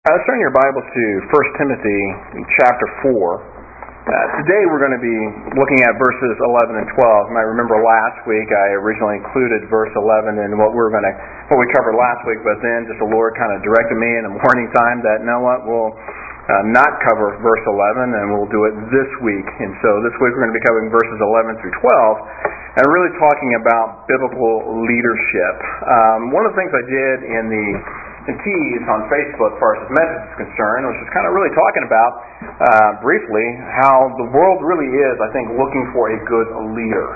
Let's turn your Bibles to 1 Timothy chapter 4. Today we're going to be looking at verses 11 and 12. You might remember last week I originally included verse 11 in what we covered last week, but then just the Lord kind of directed me in the morning time that, you know what, we'll not cover verse 11 and we'll do it this week. And so this week we're going to be covering verses 11 through 12 and really talking about biblical leadership. One of the things I did in the tease on Facebook as far as this message is concerned was just kind of really talking about briefly how the world really is, I think, looking for a good leader.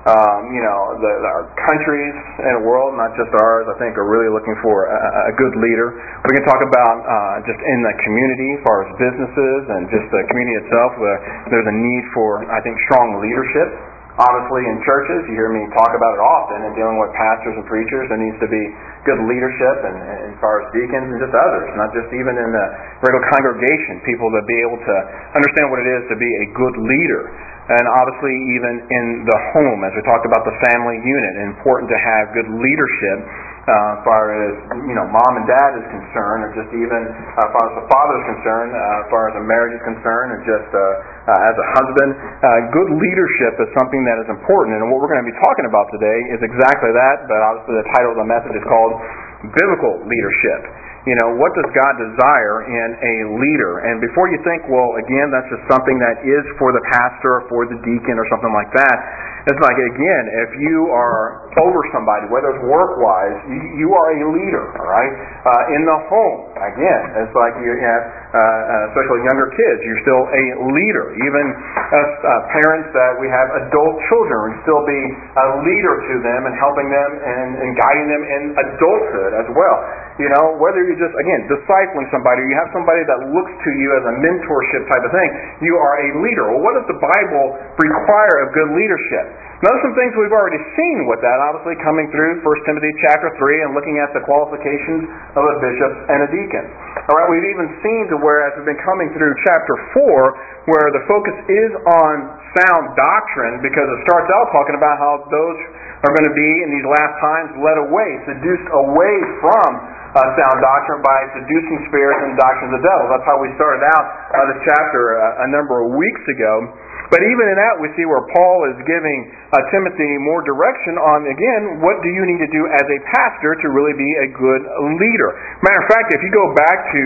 Our countries and the world, not just ours, I think are really looking for a good leader. We can talk about just in the community as far as businesses and just the community itself, there's a need for, I think, strong leadership. Obviously, in churches, you hear me talk about it often, and dealing with pastors and preachers, there needs to be good leadership, and as far as deacons and just others, not just even in the regular congregation, people to be able to understand what it is to be a good leader. And obviously, even in the home, as we talked about the family unit, important to have good leadership as far as mom and dad is concerned, or just even as far as the father is concerned, as far as a marriage is concerned, and just as a husband. Good leadership is something that is important, and what we're going to be talking about today is exactly that, but obviously the title of the message is called Biblical Leadership. What does God desire in a leader? And before you think, well, again, that's just something that is for the pastor or for the deacon or something like that, it's like, again, if you are over somebody, whether it's work-wise, you are a leader, all right? In the home, again, it's like you have, especially younger kids, you're still a leader. Even as parents that we have adult children, we still be a leader to them and helping them and guiding them in adulthood as well. Whether you're just, again, discipling somebody, or you have somebody that looks to you as a mentorship type of thing, you are a leader. Well, what does the Bible require of good leadership? Now, there's some things we've already seen with that, obviously coming through 1 Timothy chapter 3 and looking at the qualifications of a bishop and a deacon. All right, we've even seen to where, as we've been coming through chapter 4, where the focus is on sound doctrine, because it starts out talking about how those are going to be, in these last times, led away, seduced away from sound doctrine by seducing spirits and doctrines of the devil. That's how we started out this chapter a number of weeks ago. But even in that, we see where Paul is giving Timothy more direction on, again, what do you need to do as a pastor to really be a good leader? Matter of fact, if you go back to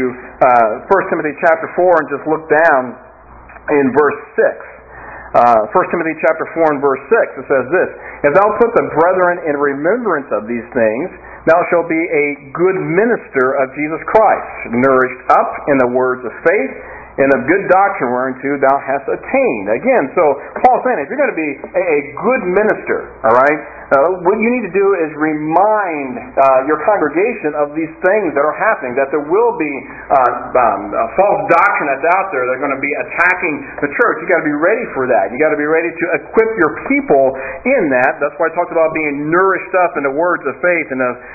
1 Timothy chapter 4 and just look down in verse 6. 1 Timothy chapter 4 and verse 6, it says this: If thou put the brethren in remembrance of these things, thou shalt be a good minister of Jesus Christ, nourished up in the words of faith, and of good doctrine whereunto thou hast attained. Again, so Paul's saying, if you're going to be a good minister, all right, what you need to do is remind your congregation of these things that are happening, that there will be false doctrine that's out there. They're going to be attacking the church. You've got to be ready for that. You've got to be ready to equip your people in that. That's why I talked about being nourished up in the words of faith and of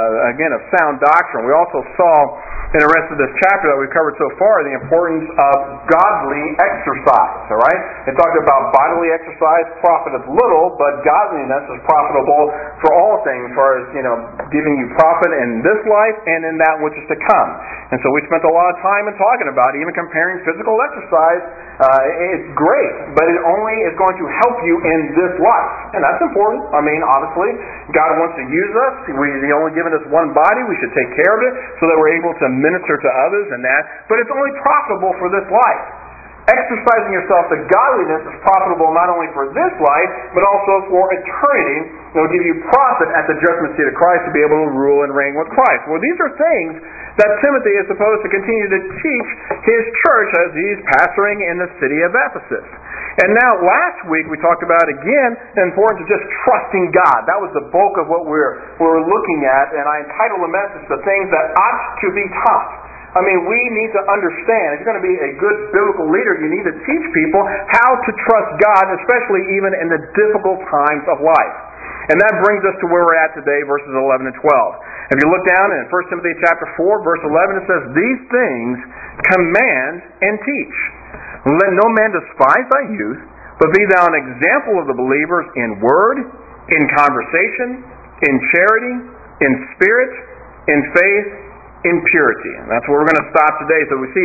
sound doctrine. We also saw in the rest of this chapter that we've covered so far the importance of godly exercise. All right? It talked about bodily exercise profiteth little, but godliness is profitable for all things, as far as giving you profit in this life and in that which is to come. And so we spent a lot of time in talking about even comparing physical exercise. It's great, but it only is going to help you in this life, and that's important. I mean, obviously, God wants to use us. He's only given us one body. We should take care of it so that we're able to minister to others and that. But it's only profitable for this life. Exercising yourself to godliness is profitable not only for this life, but also for eternity. It will give you profit at the judgment seat of Christ to be able to rule and reign with Christ. Well, these are things that Timothy is supposed to continue to teach his church as he's pastoring in the city of Ephesus. And now, last week we talked about, again, the importance of just trusting God. That was the bulk of what we're looking at, and I entitled the message, The Things That Ought to Be Taught. I mean, we need to understand, if you're going to be a good biblical leader, you need to teach people how to trust God, especially even in the difficult times of life. And that brings us to where we're at today, verses 11 and 12. If you look down in 1 Timothy chapter 4, verse 11, it says, These things command and teach. Let no man despise thy youth, but be thou an example of the believers in word, in conversation, in charity, in spirit, in faith, in purity. And that's where we're going to stop today. So we see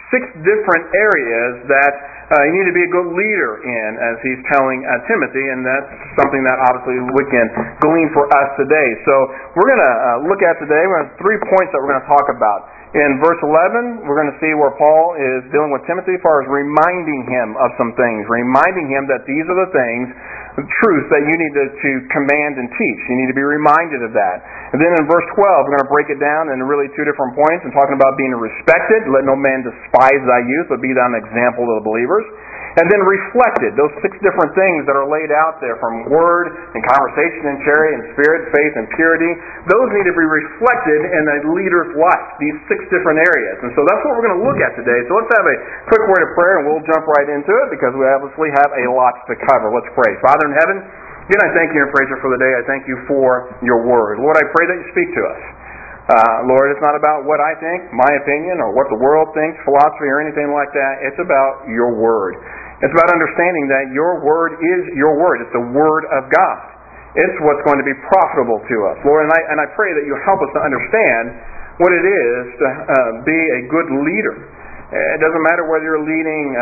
6 different areas that you need to be a good leader in, as he's telling Timothy, and that's something that obviously we can glean for us today. So we're going to look at today, we have 3 points that we're going to talk about. In verse 11, we're going to see where Paul is dealing with Timothy as far as reminding him of some things, reminding him that these are the things, the truth that you need to command and teach. You need to be reminded of that. And then in verse 12, we're going to break it down in really 2 different points and talking about being respected. Let no man despise thy youth, but be thou an example to the believers. And then reflected, those 6 different things that are laid out there from word and conversation and charity and spirit, faith and purity. Those need to be reflected in a leader's life, these 6 different areas. And so that's what we're going to look at today. So let's have a quick word of prayer and we'll jump right into it because we obviously have a lot to cover. Let's pray. Father in heaven, again I thank you and praise you for the day. I thank you for your word. Lord, I pray that you speak to us. Lord, it's not about what I think, my opinion, or what the world thinks, philosophy, or anything like that. It's about your word. It's about understanding that your word is your word. It's the word of God. It's what's going to be profitable to us. Lord, and I pray that you help us to understand what it is to be a good leader. It doesn't matter whether you're leading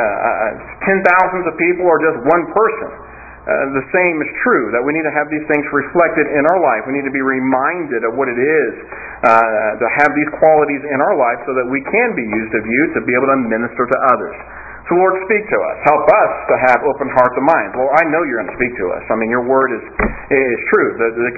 10,000s of people or just one person. The same is true, that we need to have these things reflected in our life. We need to be reminded of what it is to have these qualities in our life so that we can be used of you to be able to minister to others. So Lord, speak to us. Help us to have open hearts and minds. Lord, I know you're going to speak to us. I mean, your word is true.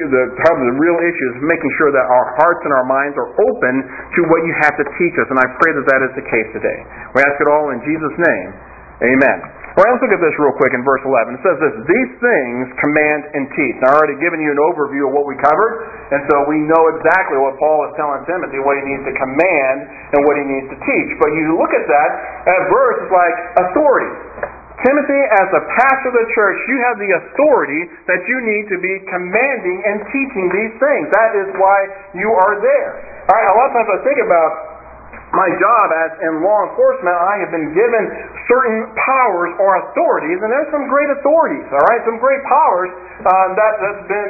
The real issue is making sure that our hearts and our minds are open to what you have to teach us. And I pray that that is the case today. We ask it all in Jesus' name. Amen. All right, let's look at this real quick in verse 11. It says this, these things command and teach. Now, I already given you an overview of what we covered, and so we know exactly what Paul is telling Timothy, what he needs to command and what he needs to teach. But you look at that verse, it's like authority. Timothy, as a pastor of the church, you have the authority that you need to be commanding and teaching these things. That is why you are there. All right, a lot of times I think about my job as in law enforcement. I have been given certain powers or authorities, and there's some great authorities, all right, some great powers that's been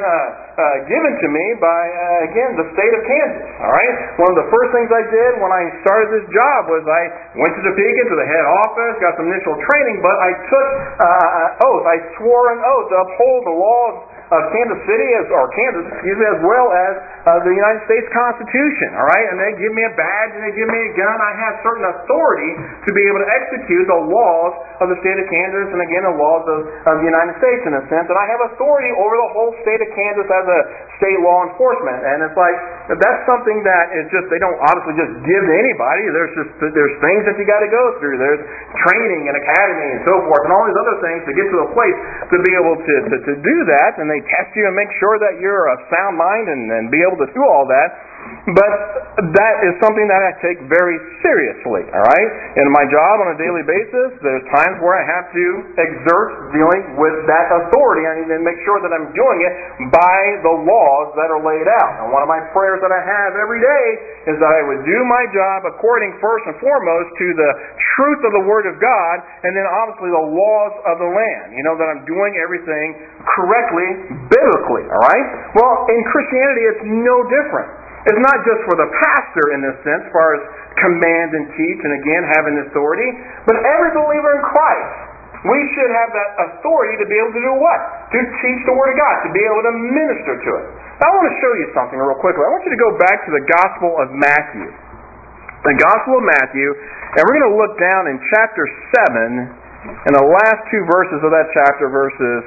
given to me by, again, the state of Kansas, all right. One of the first things I did when I started this job was I went to Topeka, to the head office, got some initial training, but I took an oath. I swore an oath to uphold the laws of Kansas City, as well as the United States Constitution, all right? And they give me a badge and they give me a gun. I have certain authority to be able to execute the laws of the state of Kansas and, again, the laws of the United States in a sense. And I have authority over the whole state of Kansas as a state law enforcement. And it's like, that's something that is just, they don't obviously just give to anybody. There's things that you got to go through. There's training and academy and so forth and all these other things to get to a place to be able to do that. And they test you and make sure that you're of sound mind and be able to do all that. But that is something that I take very seriously, all right? In my job on a daily basis, there's times where I have to exert dealing with that authority. I need to make sure that I'm doing it by the laws that are laid out. And one of my prayers that I have every day is that I would do my job according first and foremost to the truth of the Word of God, and then obviously the laws of the land. You know, that I'm doing everything correctly, biblically, all right? Well, in Christianity, it's no different. It's not just for the pastor in this sense, as far as command and teach, and again, having authority, but every believer in Christ. We should have that authority to be able to do what? To teach the Word of God, to be able to minister to it. Now, I want to show you something real quickly. I want you to go back to the Gospel of Matthew. The Gospel of Matthew, and we're going to look down in chapter 7, in the last 2 verses of that chapter, verses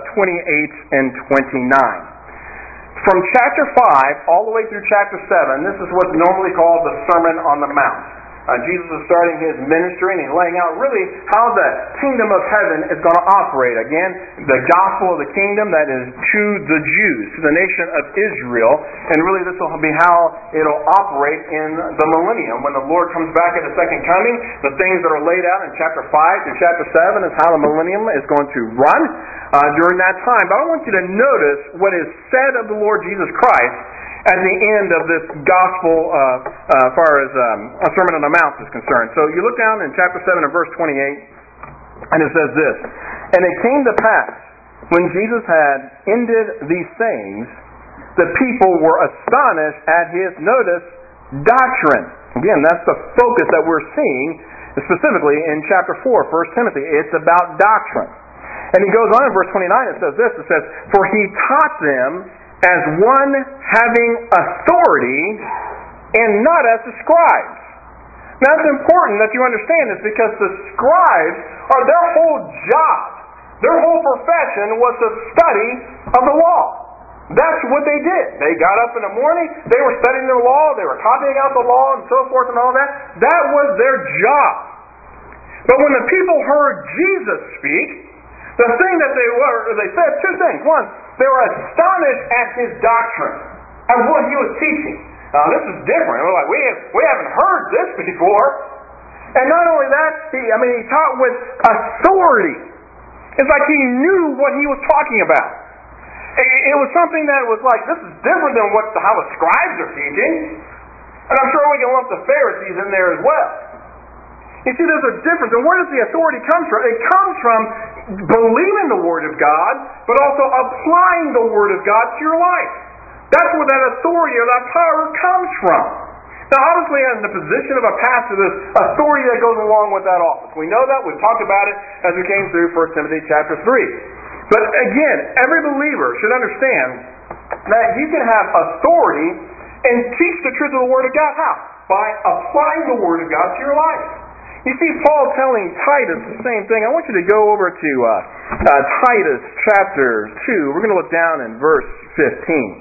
28 and 29. From chapter 5 all the way through chapter 7, this is what's normally called the Sermon on the Mount. Jesus is starting his ministry and he's laying out really how the kingdom of heaven is going to operate. Again, the gospel of the kingdom that is to the Jews, to the nation of Israel. And really this will be how it'll operate in the millennium. When the Lord comes back at the second coming, the things that are laid out in chapter 5 through chapter 7 is how the millennium is going to run during that time. But I want you to notice what is said of the Lord Jesus Christ at the end of this gospel as far as a Sermon on the Mount is concerned. So you look down in chapter 7 and verse 28, and it says this, "And it came to pass, when Jesus had ended these things, the people were astonished at his," notice, doctrine. Again, that's the focus that we're seeing, specifically in chapter 4, 1 Timothy. It's about doctrine. And he goes on in verse 29, it says this, it says, "For he taught them as one having authority and not as the scribes." Now it's important that you understand this because the scribes are their whole job, their whole profession was the study of the law. That's what they did. They got up in the morning, they were studying the law, they were copying out the law and so forth and all that. That was their job. But when the people heard Jesus speak, the thing that they said two things. One, they were astonished at his doctrine, at what he was teaching. Now this is different. We're like, we haven't heard this before. And not only that, he taught with authority. It's like he knew what he was talking about. It was something that was like, this is different than how the scribes are teaching. And I'm sure we can lump the Pharisees in there as well. You see, there's a difference. And where does the authority come from? It comes from believing the Word of God, but also applying the Word of God to your life. That's where that authority or that power comes from. Now, obviously, in the position of a pastor, there's authority that goes along with that office. We know that. We've talked about it as we came through 1 Timothy chapter 3. But again, every believer should understand that you can have authority and teach the truth of the Word of God. How? By applying the Word of God to your life. You see Paul telling Titus the same thing. I want you to go over to Titus chapter 2. We're going to look down in verse 15.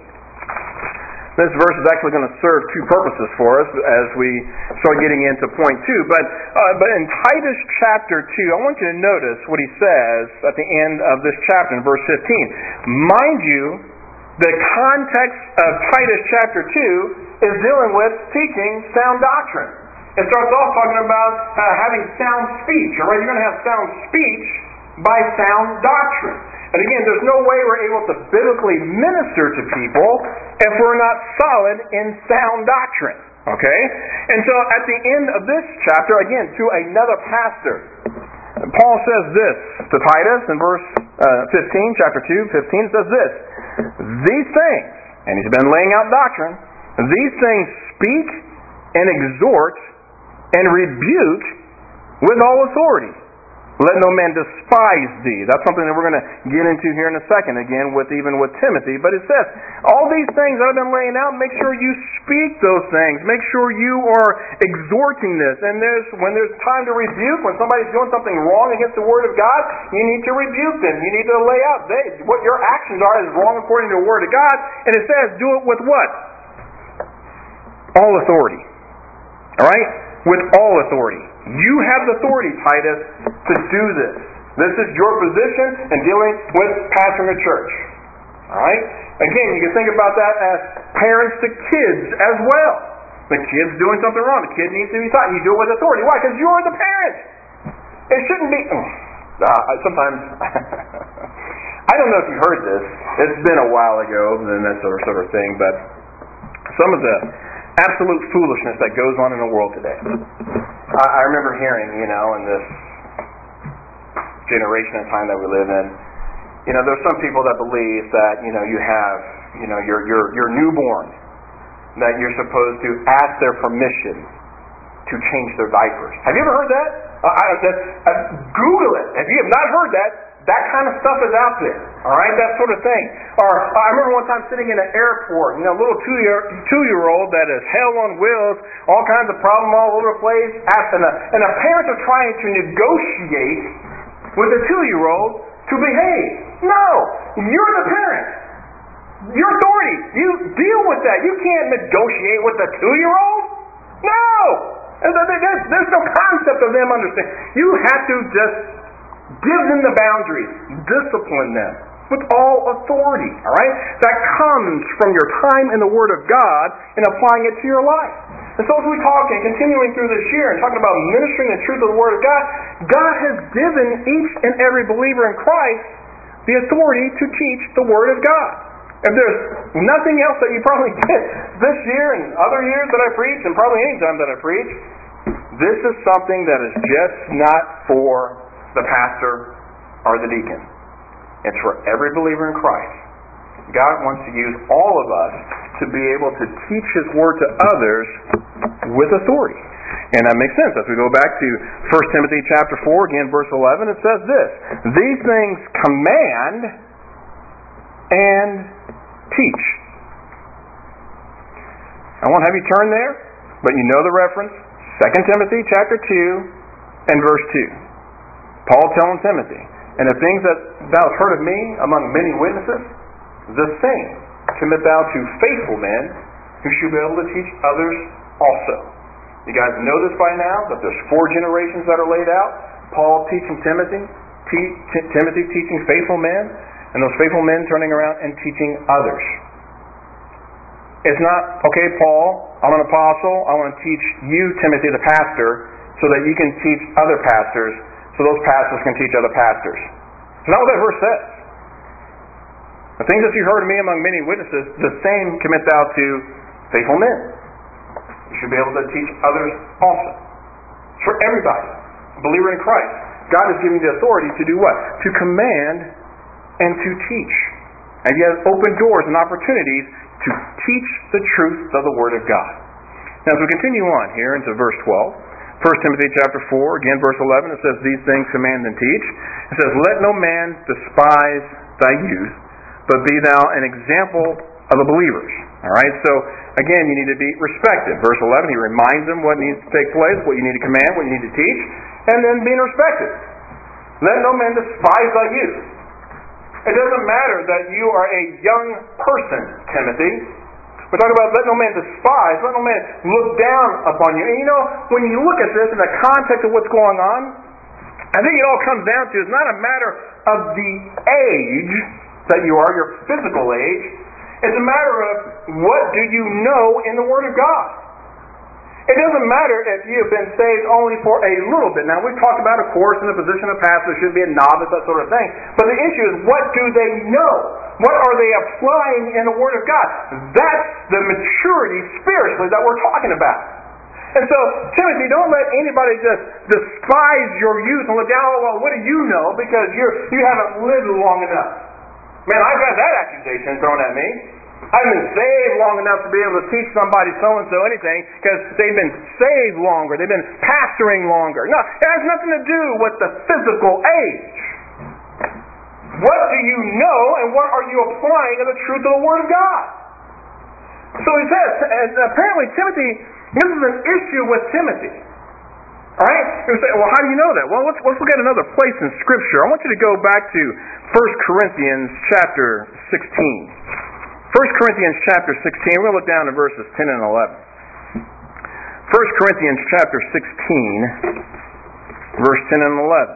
This verse is actually going to serve two purposes for us as we start getting into point 2. But in Titus chapter 2, I want you to notice what he says at the end of this chapter in verse 15. Mind you, the context of Titus chapter 2 is dealing with teaching sound doctrine. It starts off talking about having sound speech. All right, you're going to have sound speech by sound doctrine. And again, there's no way we're able to biblically minister to people if we're not solid in sound doctrine. Okay? And so at the end of this chapter, again, to another pastor, Paul says this to Titus in verse 15, chapter 2, 15, it says this, "These things," and he's been laying out doctrine, "these things speak and exhort and rebuke with all authority. Let no man despise thee." That's something that we're going to get into here in a second, again, with Timothy. But it says, all these things that I've been laying out, make sure you speak those things. Make sure you are exhorting this. And when there's time to rebuke, when somebody's doing something wrong against the Word of God, you need to rebuke them. You need to lay out what your actions are is wrong according to the Word of God. And it says, do it with what? All authority. All right? With all authority. You have the authority, Titus, to do this. This is your position in dealing with pastoring a church. Alright? Again, you can think about that as parents to kids as well. The kid's doing something wrong. The kid needs to be taught. You do it with authority. Why? Because you're the parent. It shouldn't be... sometimes... I don't know if you heard this. It's been a while ago, and that sort of thing, but some of the absolute foolishness that goes on in the world today. I remember hearing, in this generation and time that we live in, there's some people that believe that, you have, your newborn, that you're supposed to ask their permission to change their diapers. Have you ever heard that? Google it. If you have not heard that, that kind of stuff is out there. All right, that sort of thing. Or I remember one time sitting in an airport, a little two-year-old that is hell on wheels, all kinds of problems all over the place, and the parents are trying to negotiate with the 2-year-old to behave. No, you're the parent. Your authority. You deal with that. You can't negotiate with the 2-year-old. No, there's no concept of them understanding. You have to just give them the boundaries, discipline them with all authority, all right? That comes from your time in the Word of God and applying it to your life. And so as we talk and continuing through this year and talking about ministering the truth of the Word of God, God has given each and every believer in Christ the authority to teach the Word of God. If there's nothing else that you probably get this year and other years that I preach, and probably any time that I preach, this is something that is just not for the pastor or the deacon. It's for every believer in Christ. God wants to use all of us to to be able to teach His Word to others with authority. And that makes sense. As we go back to 1 Timothy chapter 4, again, verse 11, it says this, "These things command and teach." I won't have you turn there, but you know the reference. 2 Timothy chapter 2 and verse 2. Paul telling Timothy, "And the things that thou hast heard of me among many witnesses, the same commit thou to faithful men who shall be able to teach others also." You guys know this by now, that there's 4 generations that are laid out. Paul teaching Timothy, Timothy teaching faithful men, and those faithful men turning around and teaching others. It's not, okay, Paul, I'm an apostle, I want to teach you, Timothy, the pastor, so that you can teach other pastors, so those pastors can teach other pastors. It's not what that verse says. The things that you heard of me among many witnesses, the same commit thou to faithful men. You should be able to teach others also. It's for everybody. A believer in Christ. God has given you the authority to do what? To command and to teach. And He has opened doors and opportunities to teach the truth of the Word of God. Now as we continue on here into verse 12, 1 Timothy chapter 4, again verse 11, it says, "These things command and teach." It says, "Let no man despise thy youth, but be thou an example of the believers." Alright, so again, you need to be respected. Verse 11, he reminds them what needs to take place, what you need to command, what you need to teach, and then being respected. Let no man despise thy youth. It doesn't matter that you are a young person, Timothy. We're talking about let no man despise, let no man look down upon you. And you know, when you look at this in the context of what's going on, I think it all comes down to, it's not a matter of the age that you are, your physical age. It's a matter of what do you know in the Word of God. It doesn't matter if you have been saved only for a little bit. Now, we've talked about, of course, in the position of pastor, shouldn't be a novice, that sort of thing. But the issue is, what do they know? What are they applying in the Word of God? That's the maturity spiritually that we're talking about. And so, Timothy, don't let anybody just despise your youth and look down, "Oh, well, what do you know?" because you haven't lived long enough. Man, I've had that accusation thrown at me. I've been saved long enough to be able to teach somebody so-and-so anything because they've been saved longer. They've been pastoring longer. No, it has nothing to do with the physical age. What do you know and what are you applying in the truth of the Word of God? So he says, and apparently Timothy, this is an issue with Timothy. Alright? You say, well, how do you know that? Well, let's look at another place in Scripture. I want you to go back to 1 Corinthians chapter 16. 1 Corinthians chapter 16, we're going to look down to verses 10 and 11. 1 Corinthians chapter 16, verse 10 and 11.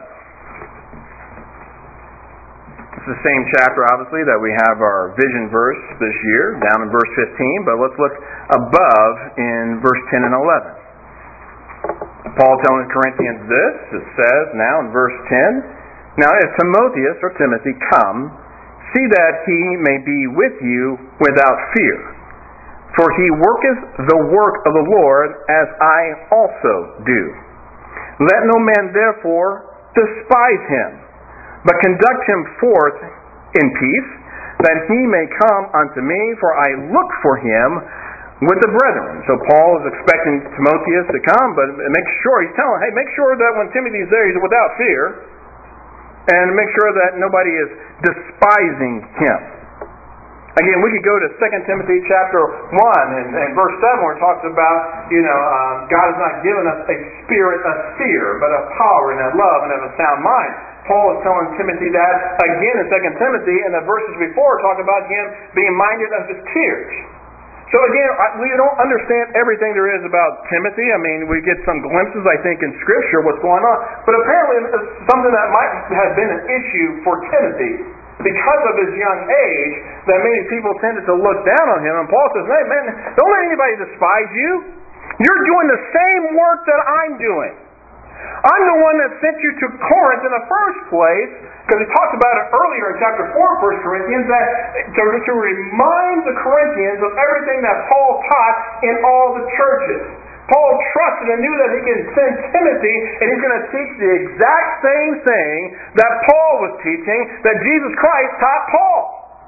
It's the same chapter, obviously, that we have our vision verse this year, down in verse 15, but let's look above in verse 10 and 11. Paul telling the Corinthians this, it says now in verse 10, "Now if Timotheus or Timothy come, see that he may be with you without fear. For he worketh the work of the Lord, as I also do. Let no man therefore despise him, but conduct him forth in peace, that he may come unto me, for I look for him with the brethren." So Paul is expecting Timotheus to come, but make sure, he's telling, hey, make sure that when Timothy's there, he's without fear, and make sure that nobody is despising him. Again, we could go to 2 Timothy chapter 1 and verse 7 where it talks about, God has not given us a spirit of fear, but of power and of love and of a sound mind. Paul is telling Timothy that again in 2 Timothy, and the verses before talk about him being minded of his tears. So again, we don't understand everything there is about Timothy. I mean, we get some glimpses, I think, in Scripture what's going on. But apparently it's something that might have been an issue for Timothy because of his young age, that many people tended to look down on him. And Paul says, hey man, don't let anybody despise you. You're doing the same work that I'm doing. I'm the one that sent you to Corinth in the first place, because he talked about it earlier in chapter 4 of 1 Corinthians, that to remind the Corinthians of everything that Paul taught in all the churches. Paul trusted and knew that he can send Timothy, and he's going to teach the exact same thing that Paul was teaching, that Jesus Christ taught Paul.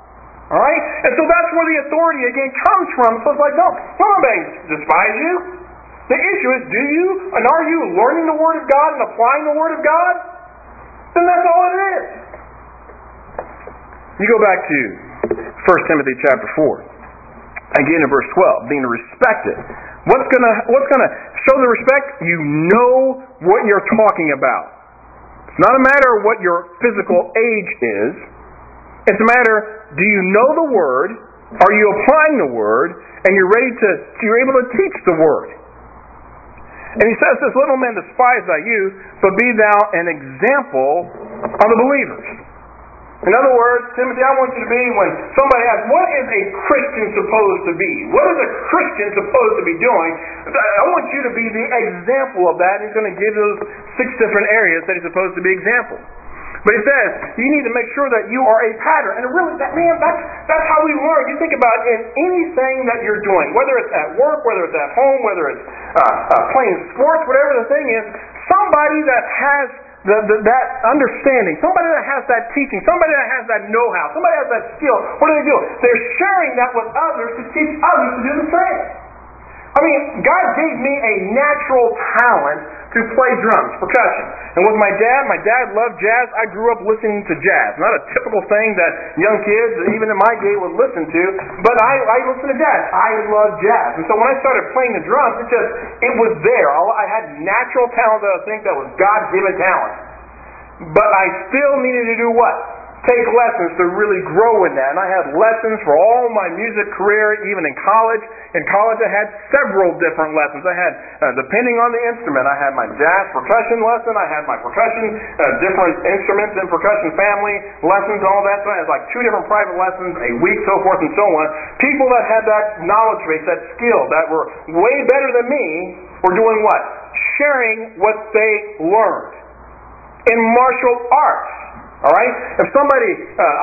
All right? And so that's where the authority again comes from. So it's like, no, nobody despise you. The issue is, do you and are you learning the Word of God and applying the Word of God? Then that's all it is. You go back to 1 Timothy chapter 4. Again in verse 12, being respected. What's gonna show the respect? You know what you're talking about. It's not a matter of what your physical age is. It's a matter, do you know the Word? Are you applying the Word? And you're able to teach the Word. And he says this, little men despise thy youth, but be thou an example of the believers. In other words, Timothy, I want you to be, when somebody asks, what is a Christian supposed to be? What is a Christian supposed to be doing? I want you to be the example of that. And he's going to give those 6 different areas that he's supposed to be example. But he says, you need to make sure that you are a pattern. And really, that's how we learn. You think about in anything that you're doing, whether it's at work, whether it's at home, whether it's playing sports, whatever the thing is, somebody that has that understanding, somebody that has that teaching, somebody that has that know-how, somebody that has that skill, what do? They're sharing that with others to teach others to do the same. I mean, God gave me a natural talent to play drums, percussion. And with my dad loved jazz. I grew up listening to jazz. Not a typical thing that young kids, even in my day, would listen to, but I listened to jazz. I love jazz. And so when I started playing the drums, it was there. I had natural talent that I think that was God-given talent. But I still needed to do what? Take lessons to really grow in that. And I had lessons for all my music career, even in college. In college I had several different lessons. I had, depending on the instrument, I had my jazz percussion lesson, I had my percussion, different instruments and percussion family lessons, all that. So I had like 2 different private lessons a week, so forth and so on. People that had that knowledge base, that skill, that were way better than me, were doing what? Sharing what they learned. In martial arts. All right? If somebody,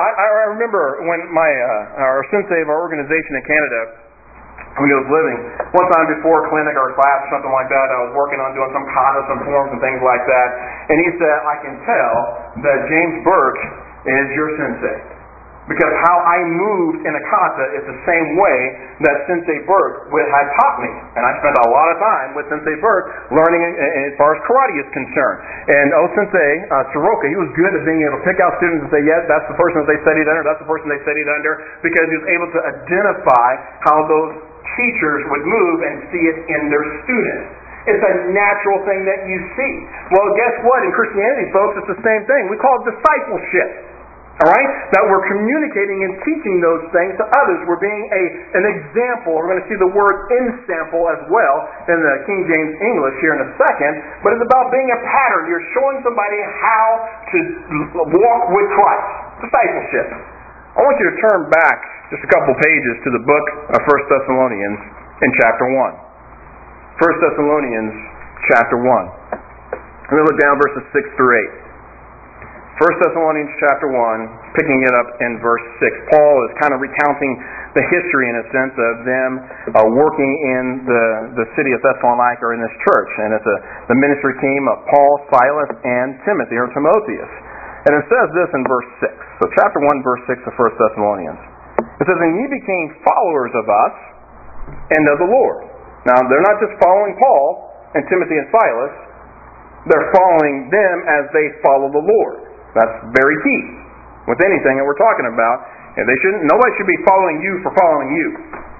I remember when our sensei of our organization in Canada, when he was living, one time before a clinic or a class or something like that, I was working on doing some katas and forms and things like that, and he said, I can tell that James Burke is your sensei. Because how I moved in a kata is the same way that Sensei Burke had taught me. And I spent a lot of time with Sensei Burke learning as far as karate is concerned. And Sensei Soroka, he was good at being able to pick out students and say, yes, that's the person that they studied under, that's the person they studied under, because he was able to identify how those teachers would move and see it in their students. It's a natural thing that you see. Well, guess what? In Christianity, folks, it's the same thing. We call it discipleship. All right? That we're communicating and teaching those things to others. We're being an example. We're going to see the word ensample as well in the King James English here in a second. But it's about being a pattern. You're showing somebody how to walk with Christ. Discipleship. I want you to turn back just a couple pages to the book of 1 Thessalonians in chapter 1. 1 Thessalonians chapter 1. We're going to look down verses 6 through 8. 1 Thessalonians chapter 1, picking it up in verse 6. Paul is kind of recounting the history, in a sense, of them working in the city of Thessalonica or in this church. And it's the ministry team of Paul, Silas, and Timothy, or Timotheus. And it says this in verse 6. So chapter 1, verse 6 of 1 Thessalonians. It says, and ye became followers of us and of the Lord. Now, they're not just following Paul and Timothy and Silas. They're following them as they follow the Lord. That's very key with anything that we're talking about. And nobody should be following you for following you.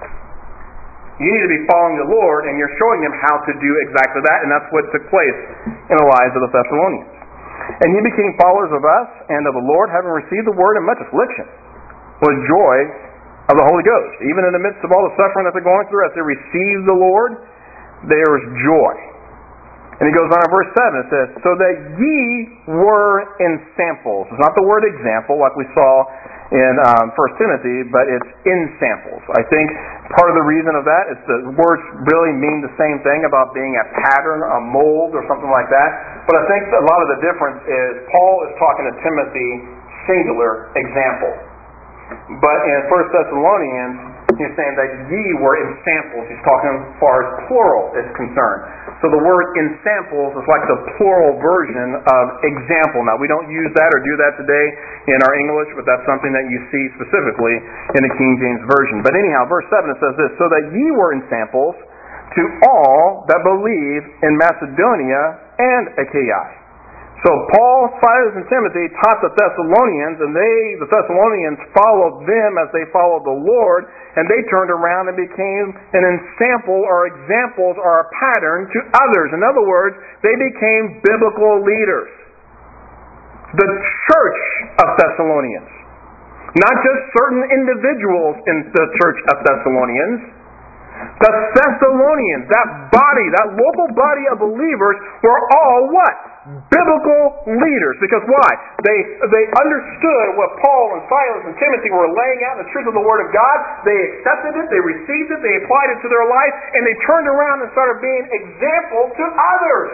You need to be following the Lord, and you're showing them how to do exactly that, and that's what took place in the lives of the Thessalonians. And ye became followers of us and of the Lord, having received the word in much affliction, with joy of the Holy Ghost. Even in the midst of all the suffering that they're going through, as they receive the Lord, there is joy. And he goes on in verse 7, it says, so that ye were in samples. It's not the word example like we saw in 1 Timothy, but it's in samples. I think part of the reason of that is the words really mean the same thing about being a pattern, a mold, or something like that. But I think a lot of the difference is Paul is talking to Timothy, singular example. But in 1 Thessalonians, He's saying that ye were in samples. He's talking as far as plural is concerned. So the word in samples is like the plural version of example. Now, we don't use that or do that today in our English, but that's something that you see specifically in the King James Version. But anyhow, verse 7 it says this, so that ye were in samples to all that believe in Macedonia and Achaia. So Paul, Silas, and Timothy taught the Thessalonians, and the Thessalonians followed them as they followed the Lord, and they turned around and became an ensample or examples or a pattern to others. In other words, they became biblical leaders. The church of Thessalonians. Not just certain individuals in the church of Thessalonians. The Thessalonians, that body, that local body of believers were all what? Biblical leaders. Because why? They understood what Paul and Silas and Timothy were laying out, the truth of the Word of God. They accepted it, they received it, they applied it to their life, and they turned around and started being examples to others.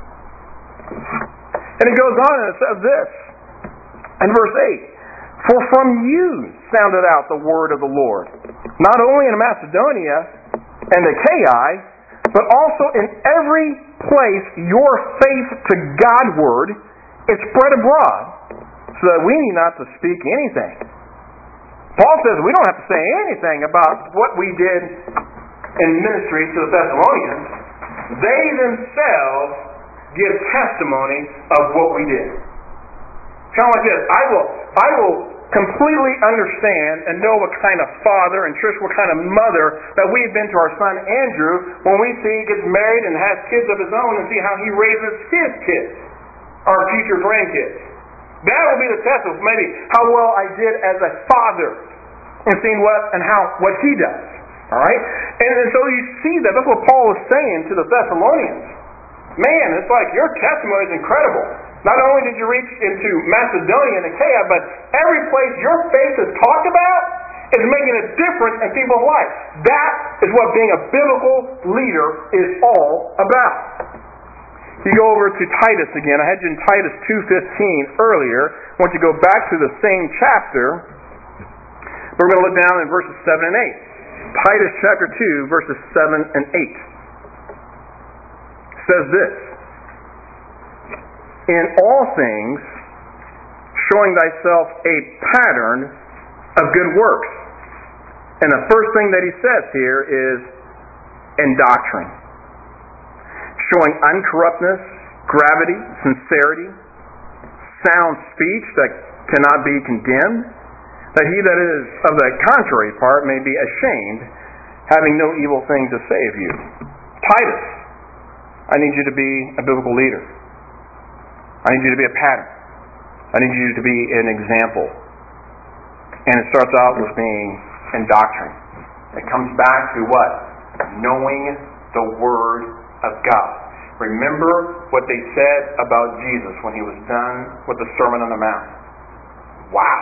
And it goes on and it says this in verse 8, for from you sounded out the word of the Lord, not only in Macedonia and Achaia, but also in every place your faith to Godward is spread abroad, so that we need not to speak anything. Paul says we don't have to say anything about what we did in ministry to the Thessalonians. They themselves give testimony of what we did. Kind of like this, I will completely understand and know what kind of father and Trish, what kind of mother that we've been to our son Andrew when we see he gets married and has kids of his own and see how he raises his kids, our future grandkids. That will be the test of maybe how well I did as a father and seeing what he does. All right? And so you see that. That's what Paul is saying to the Thessalonians. Man, it's like your testimony is incredible. Not only did you reach into Macedonia and Achaia, but every place your faith is talked about is making a difference in people's lives. That is what being a biblical leader is all about. You go over to Titus again. I had you in Titus 2:15 earlier. I want you to go back to the same chapter. We're going to look down in verses 7 and 8. Titus chapter 2, verses 7 and 8. It says this, in all things, showing thyself a pattern of good works. And the first thing that he says here is in doctrine. Showing uncorruptness, gravity, sincerity, sound speech that cannot be condemned, that he that is of the contrary part may be ashamed, having no evil thing to say of you. Titus, I need you to be a biblical leader. I need you to be a pattern. I need you to be an example. And it starts out with being in doctrine. It comes back to what? Knowing the Word of God. Remember what they said about Jesus when he was done with the Sermon on the Mount. Wow.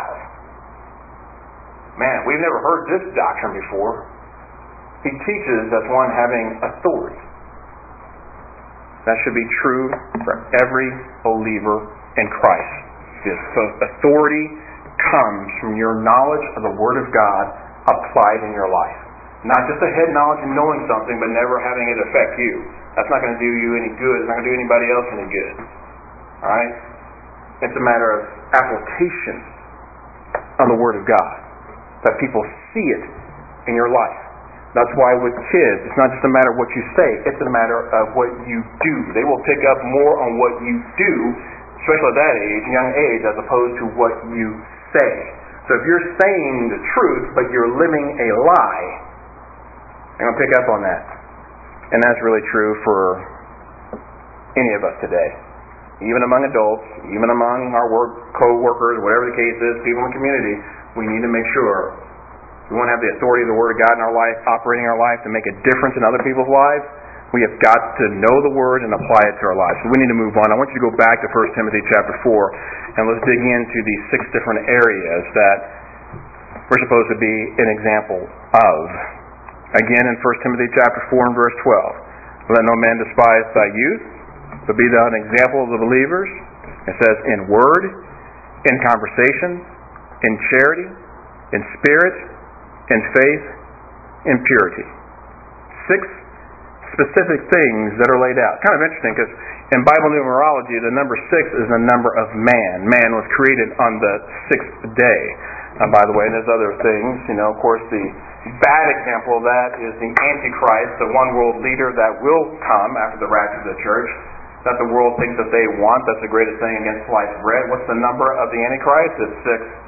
Man, we've never heard this doctrine before. He teaches as one having authority. That should be true for every believer in Christ. So authority comes from your knowledge of the Word of God applied in your life. Not just a head knowledge and knowing something, but never having it affect you. That's not going to do you any good. It's not going to do anybody else any good. Alright? It's a matter of application of the Word of God. That people see it in your life. That's why with kids, it's not just a matter of what you say, it's a matter of what you do. They will pick up more on what you do, especially at that age, young age, as opposed to what you say. So if you're saying the truth, but you're living a lie, they're going to pick up on that. And that's really true for any of us today. Even among adults, even among our co-workers, whatever the case is, people in the community, we need to make sure we want to have the authority of the Word of God in our life, operating our life to make a difference in other people's lives. We have got to know the Word and apply it to our lives. So we need to move on. I want you to go back to 1 Timothy chapter 4, and let's dig into these 6 different areas that we're supposed to be an example of. Again, in 1 Timothy chapter 4 and verse 12. Let no man despise thy youth, but be thou an example of the believers. It says, in word, in conversation, in charity, in spirit, in faith, impurity. 6 specific things that are laid out. Kind of interesting because in Bible numerology, the number 6 is the number of man. Man was created on the 6th day. By the way, there's other things. Of course, the bad example of that is the Antichrist, the one world leader that will come after the rapture of the church, that the world thinks that they want. That's the greatest thing against sliced bread. What's the number of the Antichrist? It's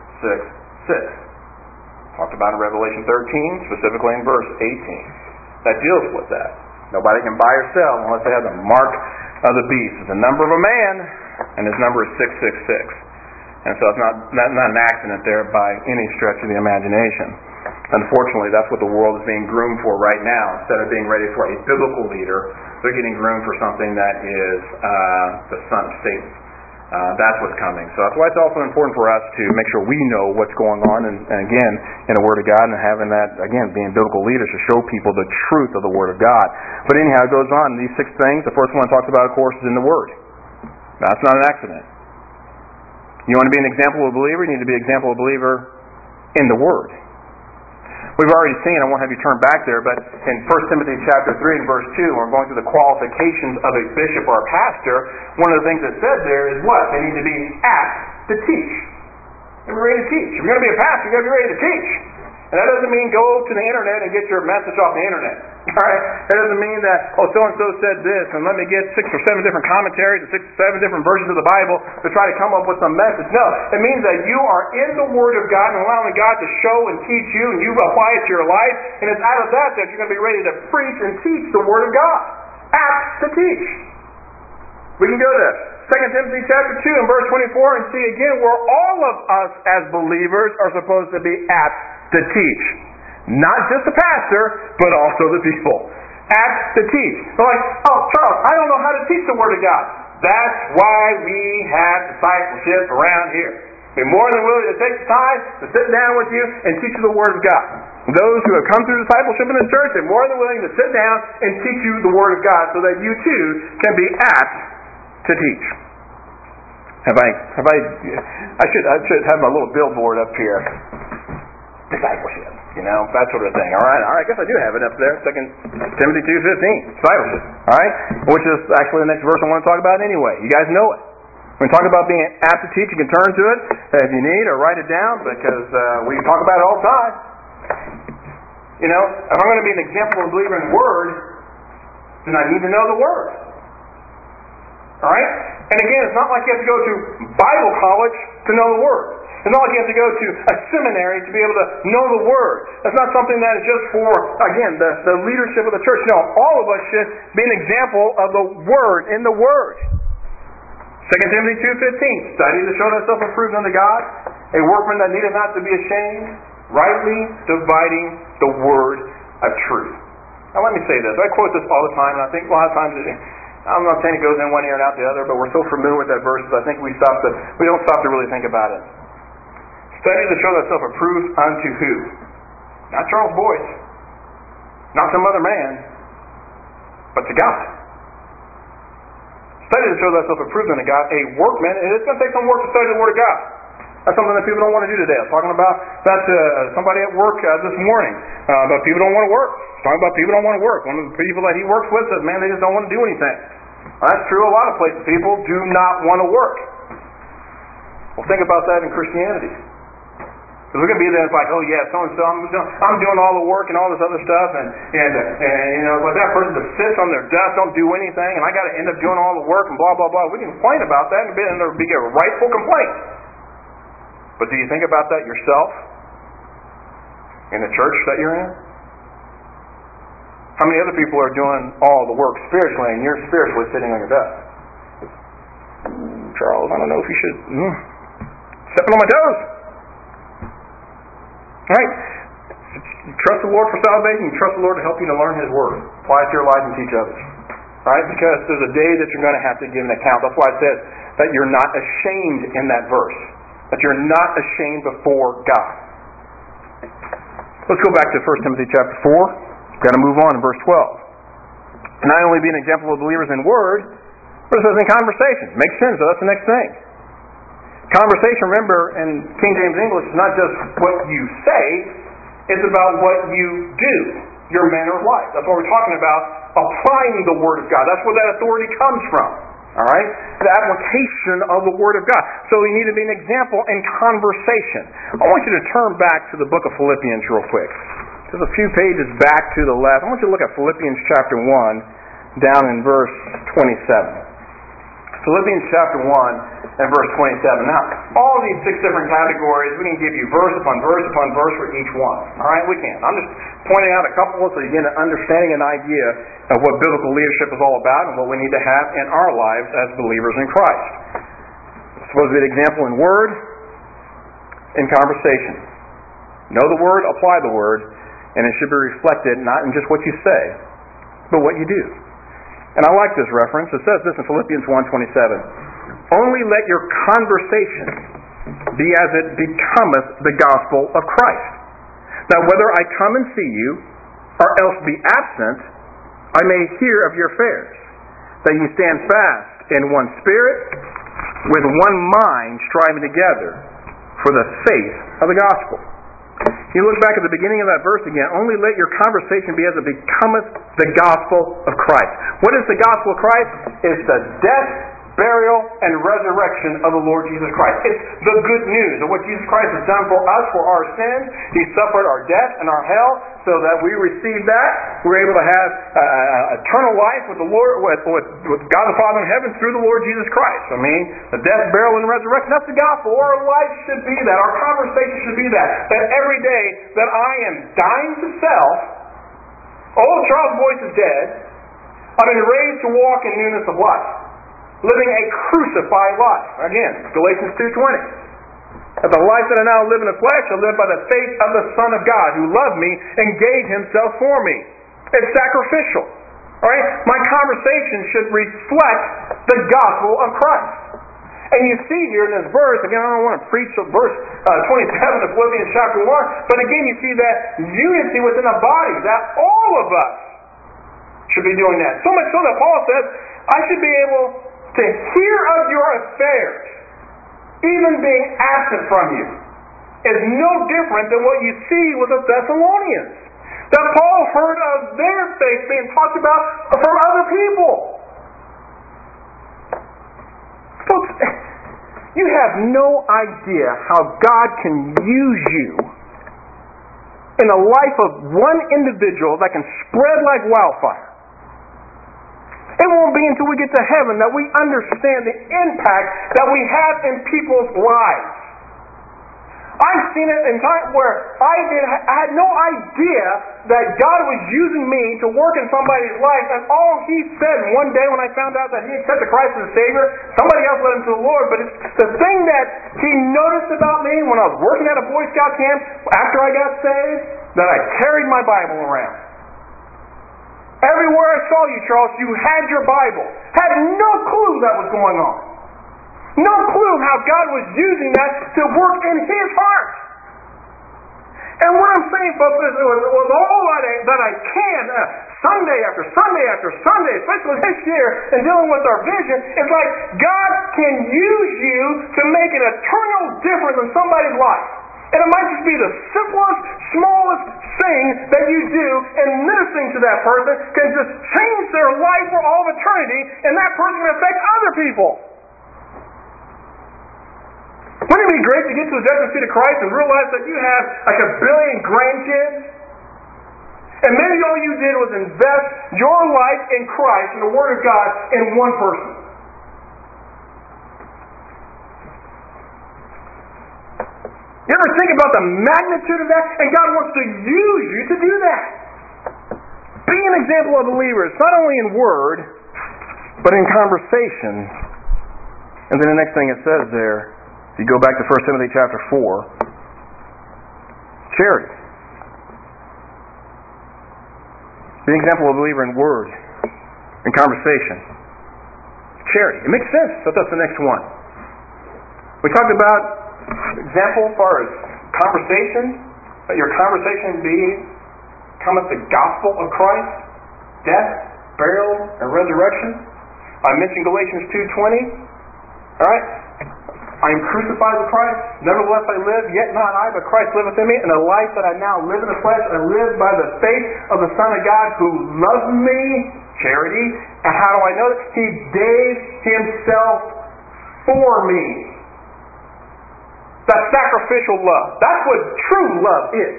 666. Talked about in Revelation 13, specifically in verse 18. That deals with that. Nobody can buy or sell unless they have the mark of the beast. It's the number of a man, and his number is 666. And so it's not an accident there by any stretch of the imagination. Unfortunately, that's what the world is being groomed for right now. Instead of being ready for a biblical leader, they're getting groomed for something that is the son of Satan. That's what's coming. So that's why it's also important for us to make sure we know what's going on, and again, in the Word of God, and having that, again, being biblical leaders to show people the truth of the Word of God. But anyhow, it goes on. These 6 things, the first one I talked about, of course, is in the Word. That's not an accident. You want to be an example of a believer, you need to be an example of a believer in the Word. We've already seen, I won't have you turn back there, but in 1 Timothy chapter 3 and verse 2, when we're going through the qualifications of a bishop or a pastor, one of the things that's said there is what? They need to be apt to teach. They're ready to teach. If you're going to be a pastor, you've got to be ready to teach. And that doesn't mean go to the internet and get your message off the internet. All right? That doesn't mean that, so-and-so said this, and let me get 6 or 7 different commentaries and 6 or 7 different versions of the Bible to try to come up with some message. No, it means that you are in the Word of God and allowing God to show and teach you, and you apply it to your life, and it's out of that you're going to be ready to preach and teach the Word of God. Apt to teach. We can go to 2 Timothy chapter 2 and verse 24 and see again where all of us as believers are supposed to be apt to teach. Not just the pastor, but also the people. Apt to teach. They're like, Charles, I don't know how to teach the Word of God. That's why we have discipleship around here. Be more than willing to take the time to sit down with you and teach you the Word of God. Those who have come through discipleship in the church are more than willing to sit down and teach you the Word of God so that you too can be apt to teach. I should have my little billboard up here. Discipleship, that sort of thing. All right, I guess I do have it up there. 2 Timothy 2:15, discipleship. All right, which is actually the next verse I want to talk about anyway. You guys know it. When we talk about being apt to teach, you can turn to it if you need, or write it down, because we talk about it all the time. If I'm going to be an example of a believer in the Word, then I need to know the Word. All right? And again, it's not like you have to go to Bible college to know the Word. It's not like you have to go to a seminary to be able to know the Word. That's not something that is just for, again, the leadership of the church. No, all of us should be an example of the Word in the Word. 2 Timothy 2:15, study to show thyself approved unto God, a workman that needeth not to be ashamed, rightly dividing the Word of truth. Now let me say this. I quote this all the time, and I think a lot of times I'm not saying it goes in one ear and out the other, but we're so familiar with that verse that I think we don't stop to really think about it. Study to show thyself approved unto who? Not Charles Boyce. Not some other man. But to God. Study to show thyself approved unto God, a workman, and it's going to take some work to study the Word of God. That's something that people don't want to do today. I was talking about that to somebody at work this morning. But people don't want to work. I was talking about people don't want to work. One of the people that he works with says, man, they just don't want to do anything. Well, that's true a lot of places. People do not want to work. Well, think about that in Christianity. Because we're going to be there, it's like, oh yeah, so-and-so, I'm doing all the work and all this other stuff, and but that person just sits on their desk, don't do anything, and I got to end up doing all the work, and blah, blah, blah. We can complain about that, and there would be a rightful complaint. But do you think about that yourself? In the church that you're in? How many other people are doing all the work spiritually, and you're spiritually sitting on your desk? Charles, I don't know if you should stepping on my toes. Right? You trust the Lord for salvation. You trust the Lord to help you to learn His Word. Apply it to your life and teach others. Right? Because there's a day that you're going to have to give an account. That's why it says that you're not ashamed in that verse. That you're not ashamed before God. Let's go back to 1 Timothy chapter 4. We've got to move on in verse 12. Not only be an example of believers in Word, but it says in conversation. Makes sense, so that's the next thing. Conversation, remember, in King James English, is not just what you say, it's about what you do. your manner of life. That's what we're talking about, applying the Word of God. That's where that authority comes from. All right? The application of the Word of God. So we need to be an example in conversation. I want you to turn back to the book of Philippians real quick. Just a few pages back to the left. I want you to look at Philippians chapter 1, down in verse 27. Philippians chapter 1 and verse 27. Now, all these 6 different categories, we can give you verse upon verse upon verse for each one. All right, we can. I'm just pointing out a couple so you get an understanding, an idea of what biblical leadership is all about and what we need to have in our lives as believers in Christ. It's supposed to be an example in word, in conversation. Know the Word, apply the Word, and it should be reflected not in just what you say, but what you do. And I like this reference. It says this in Philippians 1:27. Only let your conversation be as it becometh the gospel of Christ. That whether I come and see you, or else be absent, I may hear of your affairs. That you stand fast in one spirit, with one mind, striving together for the faith of the gospel. You look back at the beginning of that verse again. Only let your conversation be as it becometh the gospel of Christ. What is the gospel of Christ? It's the death, burial, and resurrection of the Lord Jesus Christ. It's the good news of what Jesus Christ has done for us for our sins. He suffered our death and our hell so that we receive that. We're able to have eternal life with the Lord, with God the Father in heaven through the Lord Jesus Christ. I mean, the death, burial, and resurrection, that's the gospel. Our life should be that. Our conversation should be that. That every day that I am dying to self, old Charles Boyce is dead, I've been raised to walk in newness of life. Living a crucified life. Again, Galatians 2:20. That the life that I now live in the flesh, I live by the faith of the Son of God, who loved me and gave Himself for me. It's sacrificial. All right? My conversation should reflect the gospel of Christ. And you see here in this verse, again, I don't want to preach verse 27 of Philippians chapter 1, but again you see that unity within the body, that all of us should be doing that. So much so that Paul says, I should be able to hear of your affairs, even being absent from you, is no different than what you see with the Thessalonians. That Paul heard of their faith being talked about from other people. Folks, you have no idea how God can use you in the life of one individual that can spread like wildfire. It won't be until we get to heaven that we understand the impact that we have in people's lives. I've seen it in times where I had no idea that God was using me to work in somebody's life, and all He said one day when I found out that he accepted Christ as a Savior, somebody else led him to the Lord, but it's the thing that He noticed about me when I was working at a Boy Scout camp after I got saved, that I carried my Bible around. Everywhere I saw you, Charles, you had your Bible. Had no clue that was going on. No clue how God was using that to work in His heart. And what I'm saying, folks, is with all that I can, Sunday after Sunday after Sunday, especially this year, in dealing with our vision, it's like God can use you to make an eternal difference in somebody's life. And it might just be the simplest, smallest thing that you do, and ministering to that person can just change their life for all of eternity, and that person can affect other people. Wouldn't it be great to get to the judgment seat of Christ and realize that you have like 1 billion grandkids? And maybe all you did was invest your life in Christ and the Word of God in one person. You ever think about the magnitude of that? And God wants to use you to do that. Be an example of believers, not only in word, but in conversation. And then the next thing it says there, if you go back to 1 Timothy chapter 4, charity. Be an example of a believer in word, in conversation. Charity. It makes sense, but that's the next one. We talked about example as far as conversation, that your conversation cometh the gospel of Christ, death, burial, and resurrection. I mentioned Galatians 2:20. All right? I am crucified with Christ, nevertheless I live, yet not I, but Christ liveth in me, and the life that I now live in the flesh, I live by the faith of the Son of God who loved me, charity, and how do I know that? He gave himself for me. That's sacrificial love. That's what true love is.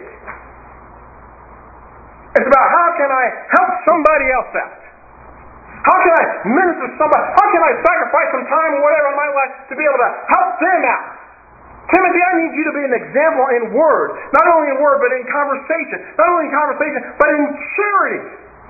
It's about how can I help somebody else out? How can I minister to somebody? How can I sacrifice some time or whatever in my life to be able to help them out? Timothy, I need you to be an example in word. Not only in word, but in conversation. Not only in conversation, but in charity.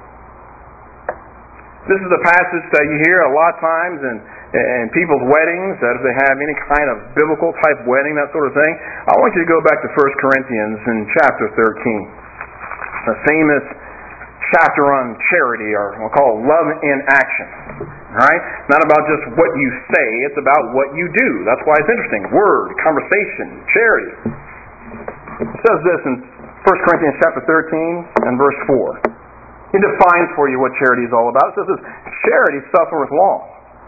This is a passage that you hear a lot of times in people's weddings, that if they have any kind of biblical type wedding, that sort of thing. I want you to go back to 1 Corinthians in chapter 13. The famous chapter on charity, or we'll call it love in action. Right? Not about just what you say, it's about what you do. That's why it's interesting. Word, conversation, charity. It says this in 1 Corinthians chapter 13 and verse 4. He defines for you what charity is all about. It says this: charity suffereth long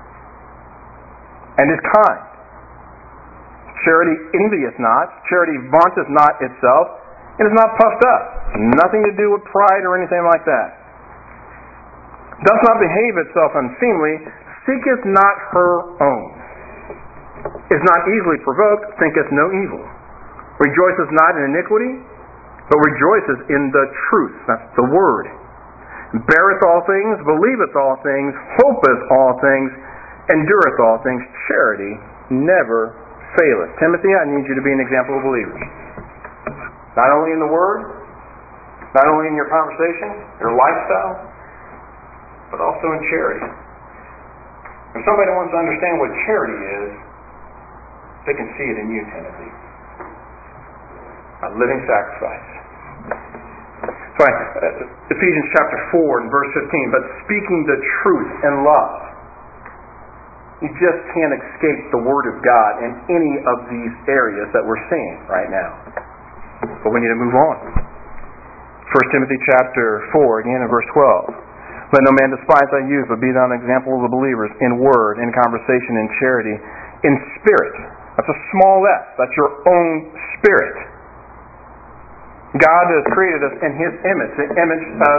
and is kind. Charity envieth not. Charity vaunteth not itself. It is not puffed up. Nothing to do with pride or anything like that. Doth not behave itself unseemly. Seeketh not her own. Is not easily provoked. Thinketh no evil. Rejoiceth not in iniquity, but rejoiceth in the truth. That's the word. Beareth all things, believeth all things, hopeth all things, endureth all things. Charity never faileth. Timothy, I need you to be an example of believers. Not only in the Word, not only in your conversation, your lifestyle, but also in charity. If somebody wants to understand what charity is, they can see it in you, Timothy. A living sacrifice. So Ephesians chapter 4 and verse 15, but speaking the truth in love. You just can't escape the Word of God in any of these areas that we're seeing right now. But we need to move on. 1 Timothy chapter 4, again in verse 12. Let no man despise thy youth, but be thou an example of the believers in word, in conversation, in charity, in spirit. That's a small s. That's your own spirit. God has created us in His image, the image of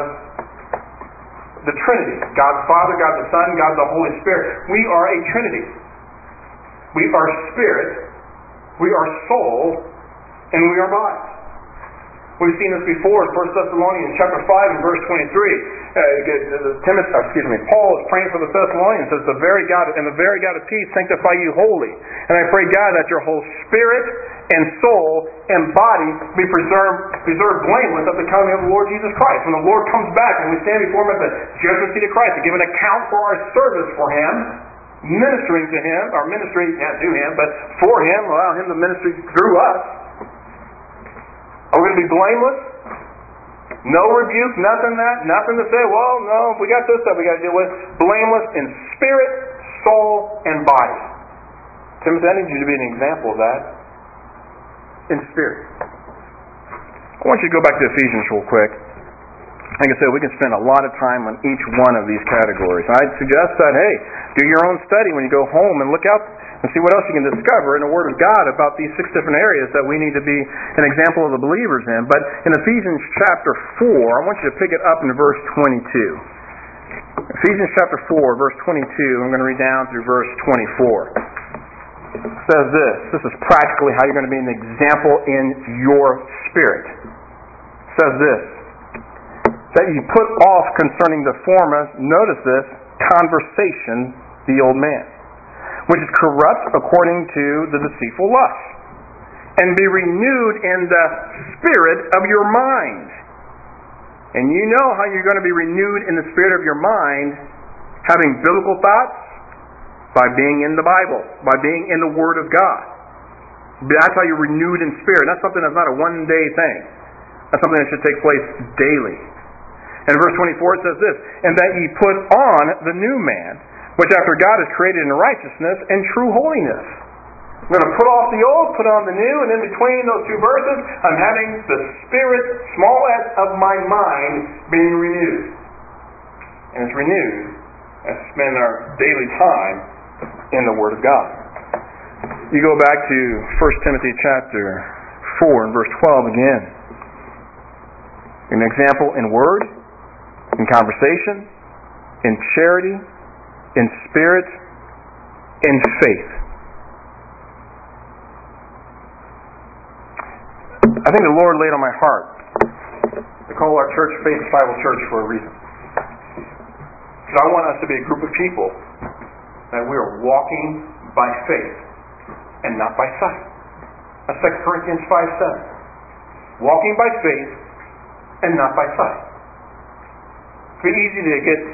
the Trinity. God the Father, God the Son, God the Holy Spirit. We are a Trinity. We are spirit, we are soul, and we are body. We've seen this before in 1 Thessalonians chapter 5 and verse 23. Paul is praying for the Thessalonians, says, the very God of peace sanctify you wholly. And I pray, God, that your whole spirit and soul and body be preserved blameless at the coming of the Lord Jesus Christ. When the Lord comes back and we stand before Him at the judgment seat of Christ to give an account for our service for Him, ministering to Him, or ministering to Him, but for Him, allow Him to minister through us. Are we going to be blameless? No rebuke, nothing to say, well, no, we got this stuff we got to deal with. Blameless in spirit, soul, and body. Timothy, I need you to be an example of that. In spirit. I want you to go back to Ephesians real quick. Like I said, we can spend a lot of time on each one of these categories. I'd suggest that, hey, do your own study when you go home and look out and see what else you can discover in the Word of God about these 6 different areas that we need to be an example of the believers in. But in Ephesians chapter 4, I want you to pick it up in verse 22. Ephesians chapter 4, verse 22, I'm going to read down through verse 24. It says this is practically how you're going to be an example in your spirit. It says this, that you put off concerning the former, notice this, conversation, the old man, which is corrupt according to the deceitful lust, and be renewed in the spirit of your mind. And you know how you're going to be renewed in the spirit of your mind, having biblical thoughts, by being in the Bible, by being in the Word of God. That's how you're renewed in spirit. That's something that's not a one-day thing. That's something that should take place daily. And verse 24 it says this, and that ye put on the new man, which after God is created in righteousness and true holiness. I'm going to put off the old, put on the new, and in between those two verses, I'm having the spirit, small s, of my mind being renewed. And it's renewed as we spend our daily time in the Word of God. You go back to 1 Timothy chapter 4 and verse 12 again. An example in word, in conversation, in charity, in spirit, in faith. I think the Lord laid on my heart to call our church Faith Bible Church for a reason. Because I want us to be a group of people that we are walking by faith and not by sight. That's 2 Corinthians 5:7. Walking by faith and not by sight. It's very easy to get,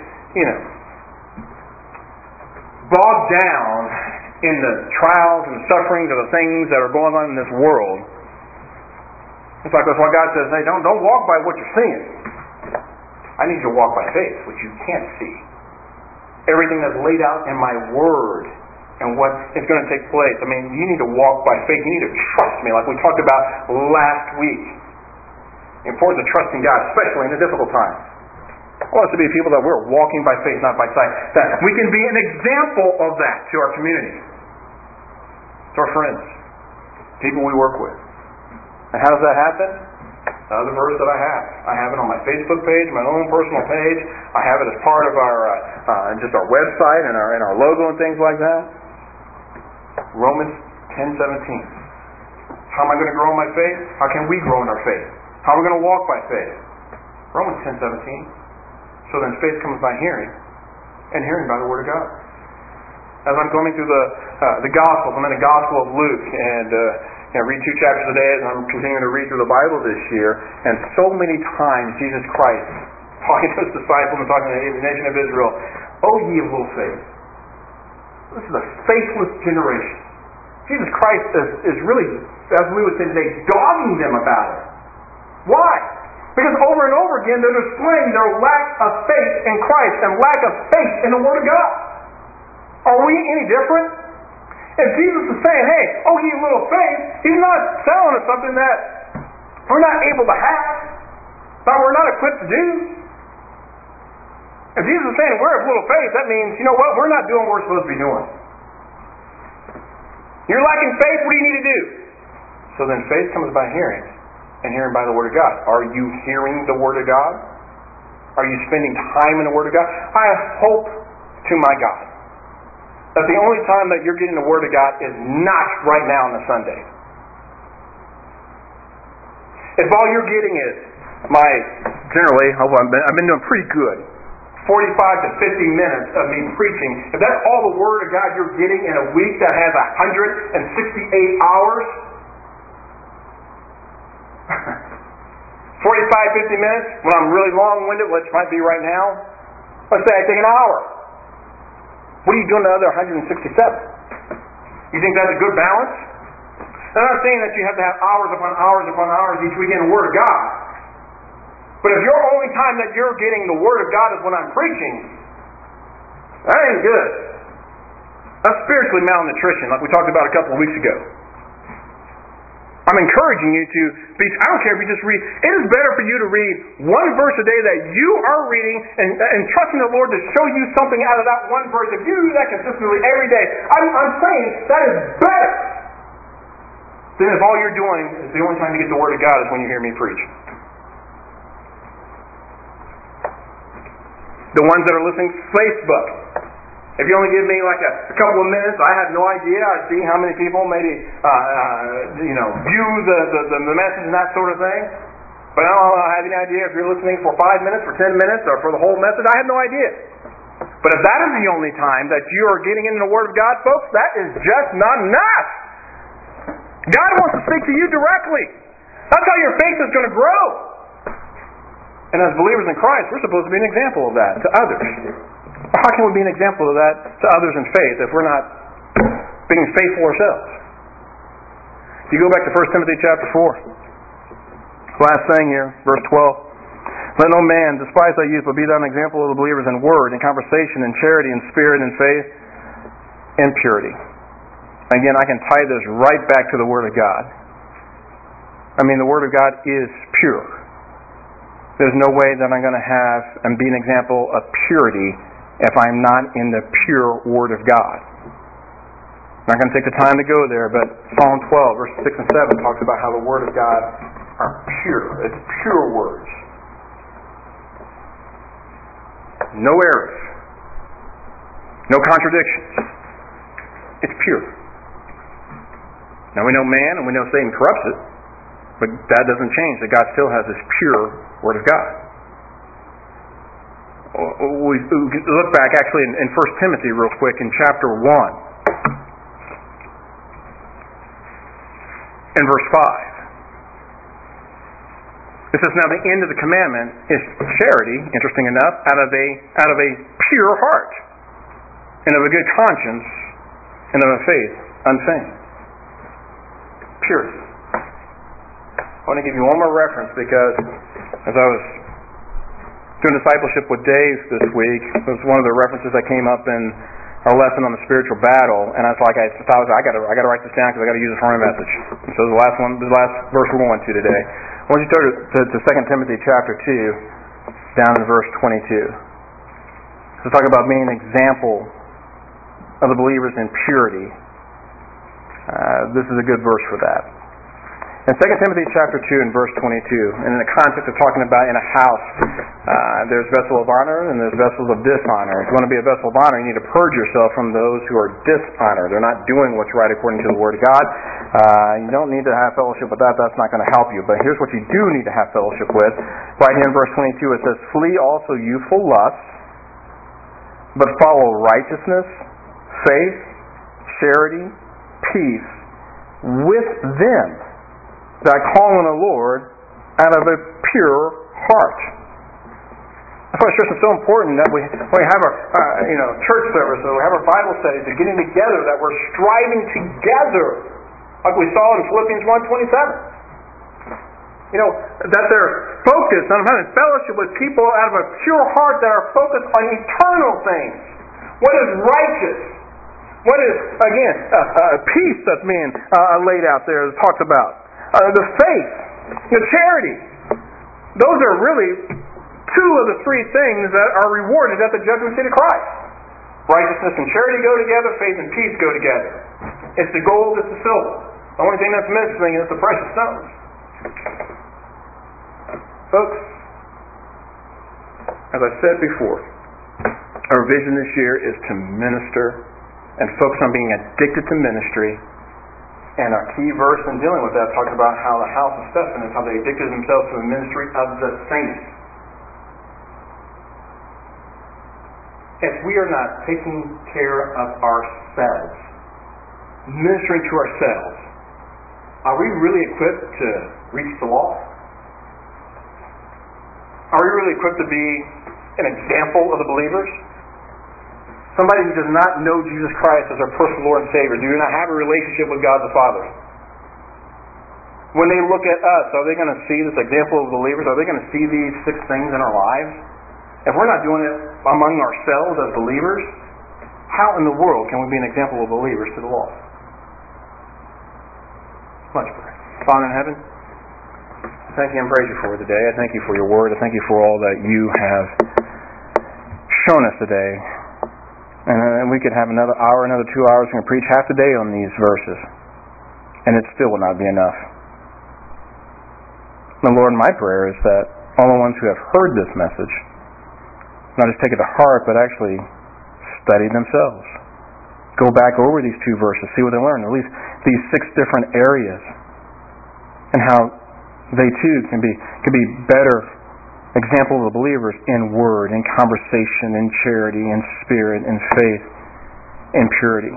bogged down in the trials and the sufferings of the things that are going on in this world. It's like that's why God says, hey, don't walk by what you're seeing. I need you to walk by faith, which you can't see. Everything that's laid out in my word and what is going to take place. I mean, you need to walk by faith. You need to trust me, like we talked about last week. The importance of trusting God, especially in the difficult times. I want us to be people that we're walking by faith, not by sight. That we can be an example of that to our community, to our friends, people we work with. And how does that happen? The verse that I have it on my Facebook page, my own personal page. I have it as part of our just our website and our logo and things like that. Romans 10:17. How am I going to grow in my faith? How can we grow in our faith? How are we going to walk by faith? Romans 10:17. So then faith comes by hearing, and hearing by the Word of God. As I'm going through the Gospels, I'm in the Gospel of Luke, and I read 2 chapters a day as I'm continuing to read through the Bible this year, and so many times Jesus Christ, talking to his disciples and talking to the nation of Israel, "O ye of little faith." This is a faithless generation. Jesus Christ is really, as we would say today, dogging them about it. Why? Because over and over again they're displaying their lack of faith in Christ and lack of faith in the Word of God. Are we any different? If Jesus is saying, hey, oh ye little faith, he's not telling us something that we're not able to have, that we're not equipped to do. If Jesus is saying we're of little faith, that means, you know what, we're not doing what we're supposed to be doing. You're lacking faith, what do you need to do? So then faith comes by hearing, and hearing by the Word of God. Are you hearing the Word of God? Are you spending time in the Word of God? I hope to my God that the only time that you're getting the Word of God is not right now on the Sunday. If all you're getting is generally, I've been doing pretty good, 45 to 50 minutes of me preaching, if that's all the Word of God you're getting in a week that has 168 hours, 45, 50 minutes, when I'm really long-winded, which might be right now, let's say I take an hour. What are you doing the other 167? You think that's a good balance? I'm not saying that you have to have hours upon hours upon hours each week in the Word of God. But if your only time that you're getting the Word of God is when I'm preaching, that ain't good. That's spiritually malnutrition, like we talked about a couple of weeks ago. I'm encouraging you to be, I don't care if you just read, it is better for you to read one verse a day that you are reading and trusting the Lord to show you something out of that one verse. If you do that consistently every day, I'm saying that is better than if all you're doing is the only time you get the Word of God is when you hear me preach. The ones that are listening to Facebook, if you only give me like a couple of minutes, I have no idea. I see how many people maybe view the message and that sort of thing. But I don't have any idea if you're listening for 5 minutes, for 10 minutes, or for the whole message. I have no idea. But if that is the only time that you are getting into the Word of God, folks, that is just not enough. God wants to speak to you directly. That's how your faith is going to grow. And as believers in Christ, we're supposed to be an example of that to others. How can we be an example of that to others in faith if we're not being faithful ourselves? If you go back to 1 Timothy chapter 4, last thing here, verse 12. Let no man despise thy youth, but be thou an example of the believers in word, in conversation, in charity, in spirit, in faith, and purity. Again, I can tie this right back to the Word of God. I mean, the Word of God is pure. There's no way that I'm going to have and be an example of purity if I'm not in the pure Word of God. Not going to take the time to go there, but Psalm 12, verses 6 and 7 talks about how the Word of God are pure. It's pure words. No errors. No contradictions. It's pure. Now we know man and we know Satan corrupts it, but that doesn't change that God still has this pure Word of God. We look back actually in 1 Timothy real quick in chapter 1. In verse 5. It says, now the end of the commandment is charity, interesting enough, out of a pure heart, and of a good conscience, and of a faith unfeigned. Purity. I want to give you one more reference because as I was doing discipleship with Dave this week, it was one of the references that came up in our lesson on the spiritual battle, and I was like, I got to write this down because I got to use it for my message. So the last verse we're going to today. I want you to turn to 2 Timothy chapter 2, down in verse 22. So talk about being an example of the believers in purity. This is a good verse for that. In 2 Timothy chapter 2 and verse 22, and in the context of talking about in a house, there's vessels of honor and there's vessels of dishonor. If you want to be a vessel of honor, you need to purge yourself from those who are dishonor. They're not doing what's right according to the Word of God. You don't need to have fellowship with that. That's not going to help you. But here's what you do need to have fellowship with. Right here in verse 22 it says, flee also youthful lusts, but follow righteousness, faith, charity, peace with them that call on the Lord out of a pure heart. That's why it's so important that we have our church service, or we have our Bible studies, and getting together, that we're striving together, like we saw in Philippians 1:27. That they're focused on having fellowship with people out of a pure heart that are focused on eternal things. What is righteous? What is, again, peace that's being laid out there, talks about. The faith, the charity. Those are really two of the three things that are rewarded at the judgment seat of Christ. Righteousness and charity go together, faith and peace go together. It's the gold, it's the silver. The only thing that's missing is the precious stones. Folks, as I said before, our vision this year is to minister and focus on being addicted to ministry. And our key verse in dealing with that talks about how the house of Stephanus, how they addicted themselves to the ministry of the saints. If we are not taking care of ourselves, ministering to ourselves, are we really equipped to reach the lost? Are we really equipped to be an example of the believers? Somebody who does not know Jesus Christ as our personal Lord and Savior, do not have a relationship with God the Father. When they look at us, are they going to see this example of believers? Are they going to see these 6 things in our lives? If we're not doing it among ourselves as believers, how in the world can we be an example of believers to the lost? Let's pray. Father in heaven, I thank you and praise you for today. I thank you for your word. I thank you for all that you have shown us today. And we could have another hour, another 2 hours, and preach half the day on these verses. And it still will not be enough. The Lord, my prayer is that all the ones who have heard this message not just take it to heart, but actually study themselves. Go back over these 2 verses, see what they learn, at least these 6 different areas, and how they too can be better example of the believers in word, in conversation, in charity, in spirit, in faith, in purity.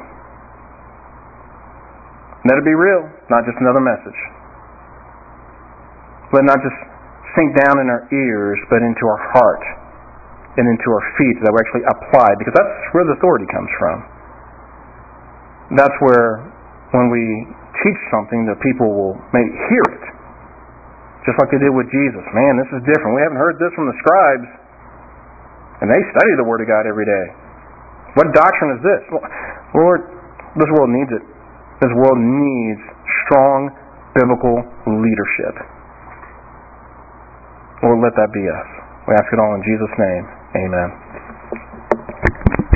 Let it be real, not just another message. Let it not just sink down in our ears, but into our heart and into our feet, that we actually apply, because that's where the authority comes from. That's where, when we teach something, the people will hear it. Just like they did with Jesus. Man, this is different. We haven't heard this from the scribes. And they study the Word of God every day. What doctrine is this? Lord, this world needs it. This world needs strong biblical leadership. Lord, let that be us. We ask it all in Jesus' name. Amen.